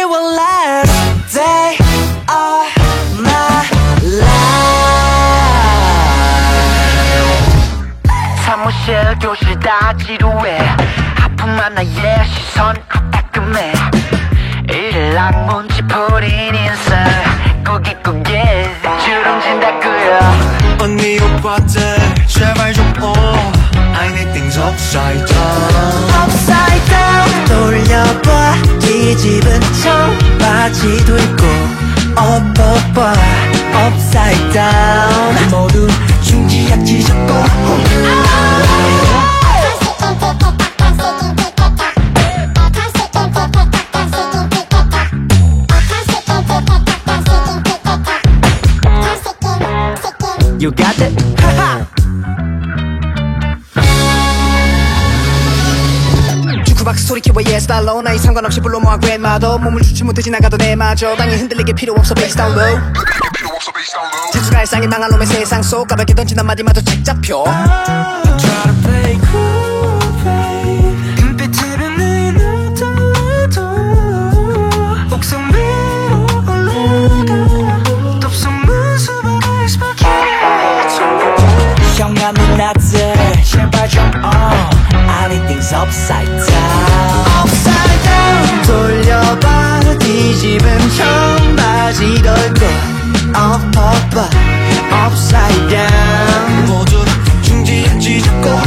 will last day of my life. 사무실 교실 다 지루해 하품한 나의 시선 따끔해 일랑문지 풀인 인생 꾸깃꾸깃 주름진다고요. 언니 오빠들 제발 좀 I need things upside down. Upside down 돌려봐 뒤집은 청바지도 있고 Up up up Upside down 모두 중지약지 잡고 You got it? 주크박스 소리 키워 yes 달러 나이 상관없이 불러 모아 grandmother 몸을 주지 못해 지나가도 내마저 땅에 흔들리게 필요 없어 bass down low 재수가 일상이 망할 놈의 세상 속 가볍게 던진 한마디마저 책 잡혀 Try to play cool babe 금빛으로 는 어두워도 옥상 위로 올라가 덥수문 수박을 스파게 형아 누나들 제발 좀 I need things upside down Upside down 돌려봐 뒤집은 청바지도 있고 Up up up Upside down 모두 중지약지 잡고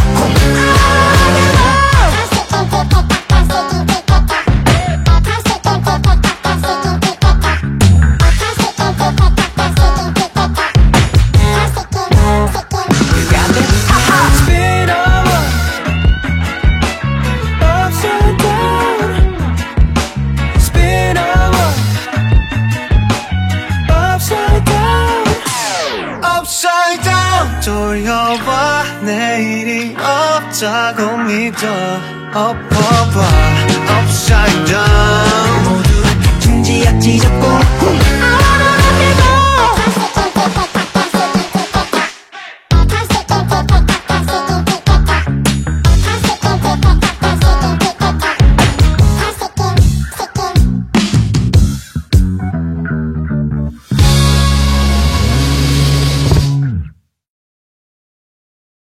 돌려봐 내일이 없다고 믿어 Up up up Upside down 모두 중지약지 잡고